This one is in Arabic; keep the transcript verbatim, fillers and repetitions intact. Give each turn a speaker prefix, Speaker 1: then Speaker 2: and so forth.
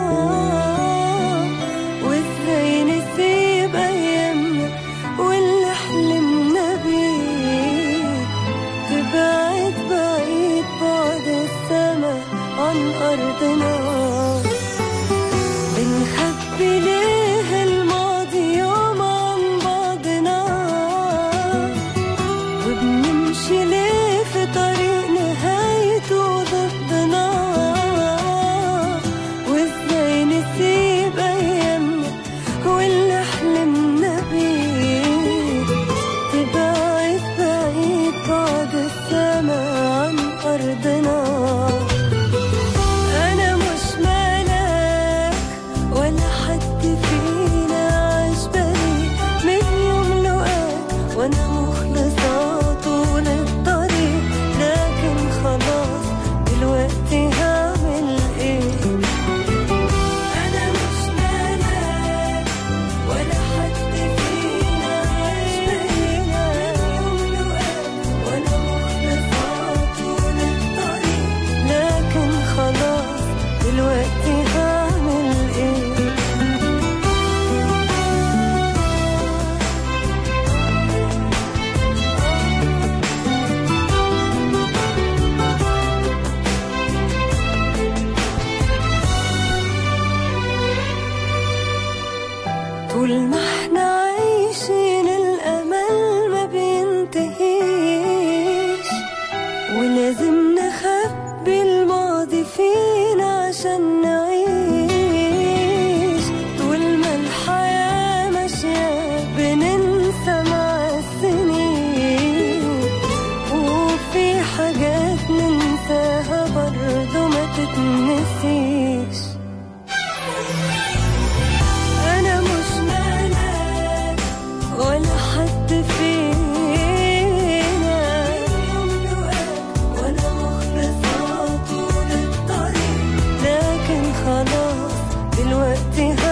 Speaker 1: وازاي نسيب ايامنا واللي حلمنا بيه، تبعد بعيد بعد السما عن ارضنا. بنخبي ليه الماضي يوم عن بعضنا، وبنمشي ليه في طريق نهايته ضدنا، وازاي نسيب ايامنا واللي حلمنا بيه، تبعد بعيد بعد السما عن ارضنا. انا مش ملاك ولا حد فينا عاش بريء من يوم لقاك، وانا مخلصة طول الطريق، لكن خلاص دلوقتي هعمل ايه؟ انا مش ملاك ولا حد فينا عاش بريء من يوم لقاك، وانا مخلصة طول الطريق، لكن خلاص دلوقتي هعمل ايه؟ طول ما احنا عايشين الامل ما بينتهيش، ولازم نخبي الماضي فينا عشان نعيش. طول ما الحياة ماشية بننسى مع السنين، وفي حاجات ننساها برضه ما تتنسيش. أنا مش ملاك ولا حد فينا يوم لقاك، وأنا مخلصة طول الطريق، لكن خلاص دلوقتي